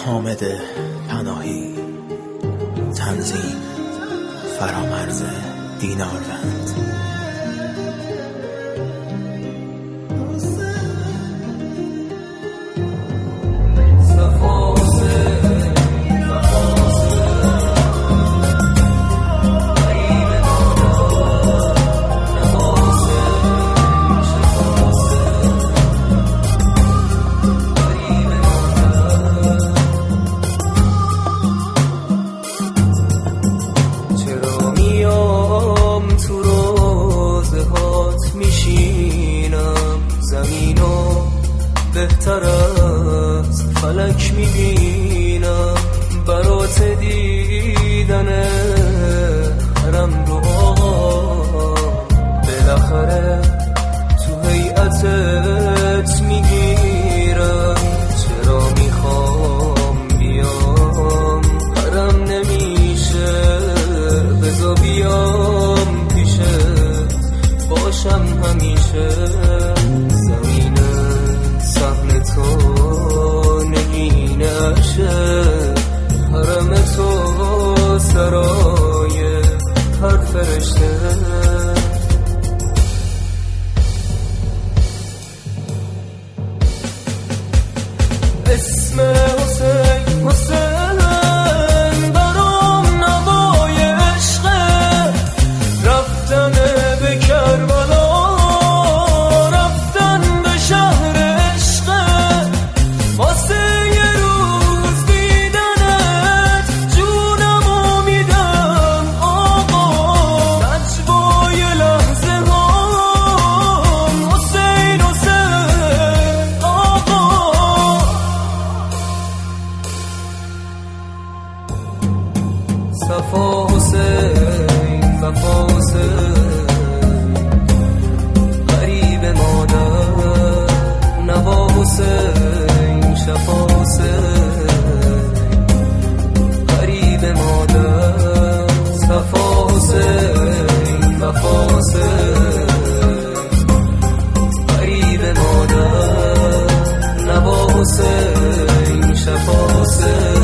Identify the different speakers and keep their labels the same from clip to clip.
Speaker 1: حامد پناهی. تنظیم فرامرز دیناروند.
Speaker 2: بهتر از فلک میبینم برات دیدن حرم رو آقا، بالاخره تو هیئتت میگیرم. چرا میخوام بیام حرم نمیشه، بذار بیام پیشت باشم همیشه. تو نگینشه حرم تو سرای هر فرشته. اسم حسین حسین برام نوای عشقه، رفتن به کربلا صفا حسین وفا حسین غریب مادر، نوا حسین شفا حسین غریب مادر. صفا حسین وفا حسین غریب مادر، نوا حسین شفا حسین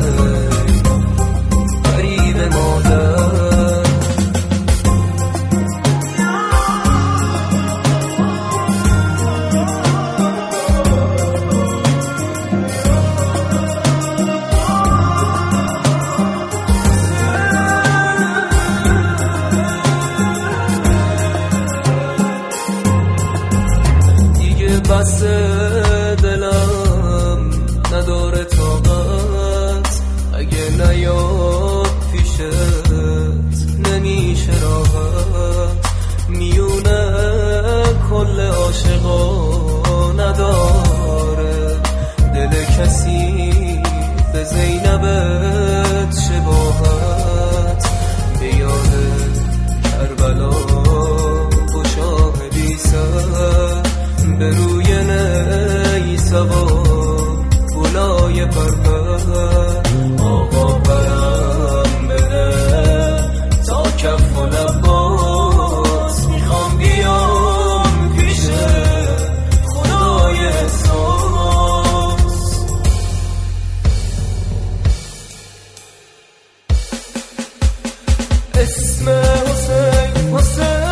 Speaker 2: بس دلم نداره طاقت، اگه نیاد پیشت نمیشه راحت. میونه کل عاشقا نداره، دل کسی به زینبت شباهت. به یاد کربلا و شاه بی سر، به روی نی سوار گلای پرپر. آقا پرم بده تا کف و لباس، میخوام بیام پیش خدای احساس. اسم حسین حسین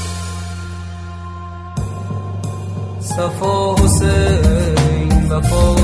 Speaker 2: صفا حسین وفا